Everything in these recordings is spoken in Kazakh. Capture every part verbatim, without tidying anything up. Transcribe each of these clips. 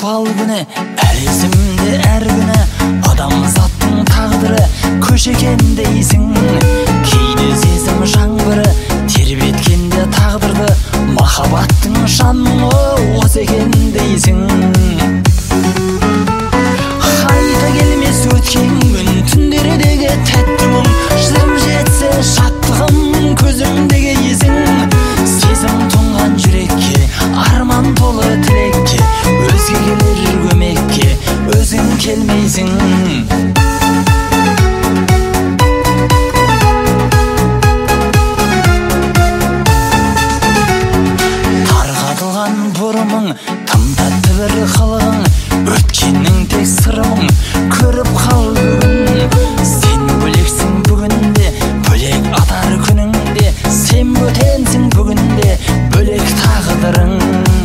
бал күні әлі есімде әр күні. Адамзаттың тағдыры көш екен дейсің. Кейде сезім жаңбыры тербеткенде тағдырды, махаббаттың жаны осы екен дейсің. Қайта келмес өткен күн, түндердегі тәтті мұң, шыдам жетсе шаттығым көзімдегі есің. Сезім тұнған жүрекке, арман толы тілекке, өзге келер көмекке өзің келмейсің. Тарқатылған бұрымың, тым тәтті бір қылығың, өткеннің тек сырымың, көріп қал бүгін. Сен бөлексің бүгінде, бөлек атар күніңде, сен бөтенсің бүгінде, бөлек тағдырың.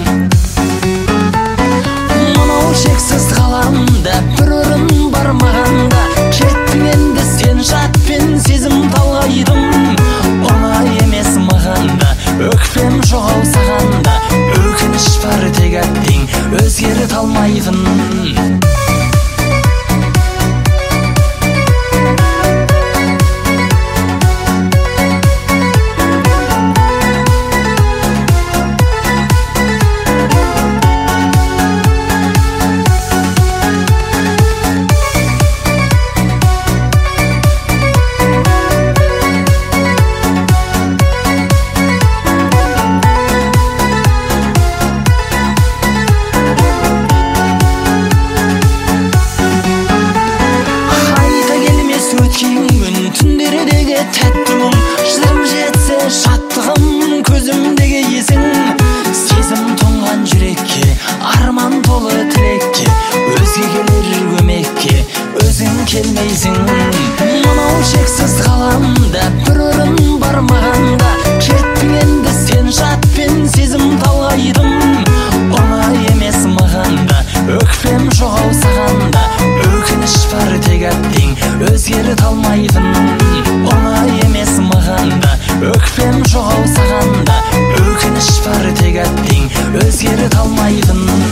Мынау шексіз ғаламда бір орын бар мағанда, кеттің енді сен жатпен сезім талғайдым. Оңай емес мағанда, өкпем жоғау сағанда, өкініш бар тек әттең өзгеріп алмайтын. Түндердегі тәтті мұң, шыдам жетсе шаттығым көзімдегі есің. Сезім тұнған жүрекке, арман толы тілекке, өзге келер көмекке өзің келмейсің. Мынау шексіз ғаламда бір орын бар мағанда, кеттің енді сен жатпен сезім талғайдым. Оңай емес мағанда, өкпем жоғау сағанда, өкініш бар тек әттең өзгеріп алмайтын. Оңай емес мағанда, өкпем жоғау сағанда, өкініш бар тек әттең өзгеріп алмайтын.